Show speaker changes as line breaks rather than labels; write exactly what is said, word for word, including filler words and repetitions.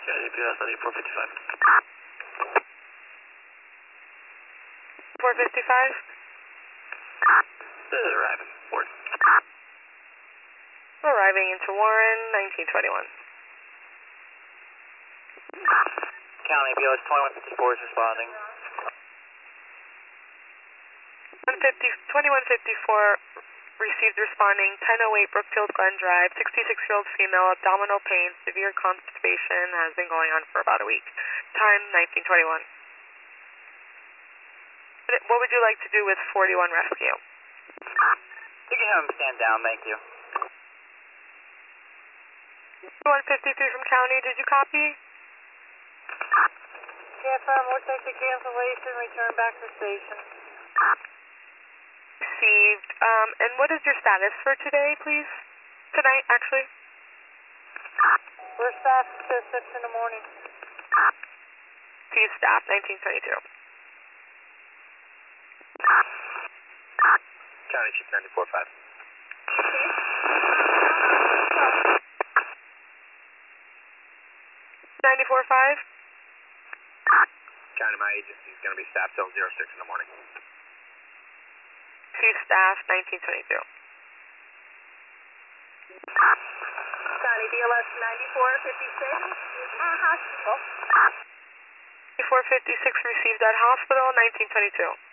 County B L S ninety-four fifty-five.
four fifty-five?
This is arriving. Ward.
Arriving into Warren, nineteen twenty-one.
County B L S twenty-one fifty-four is responding.
twenty-one fifty-four received responding, ten oh eight Brookfield Glen Drive, sixty-six-year-old female, abdominal pain, severe constipation, has been going on for about a week. Time nineteen twenty-one. What would you like to do with forty-one rescue?
You can have him stand down, thank you.
one fifty-three from County, did you copy?
Yeah, firm, we'll take the cancellation, return back to station.
Received. Um, and what is your status for today, please? Tonight, actually?
We're staffed till six in the morning.
Please staff, nineteen twenty-two.
County Chief ninety-four five.
ninety-four five?
County, my agency is going to be staffed till zero six in the morning.
Chief staff, nineteen twenty-two.
County B L S ninety-four fifty-six, uh, hospital.
four fifty-six received at hospital, nineteen twenty-two.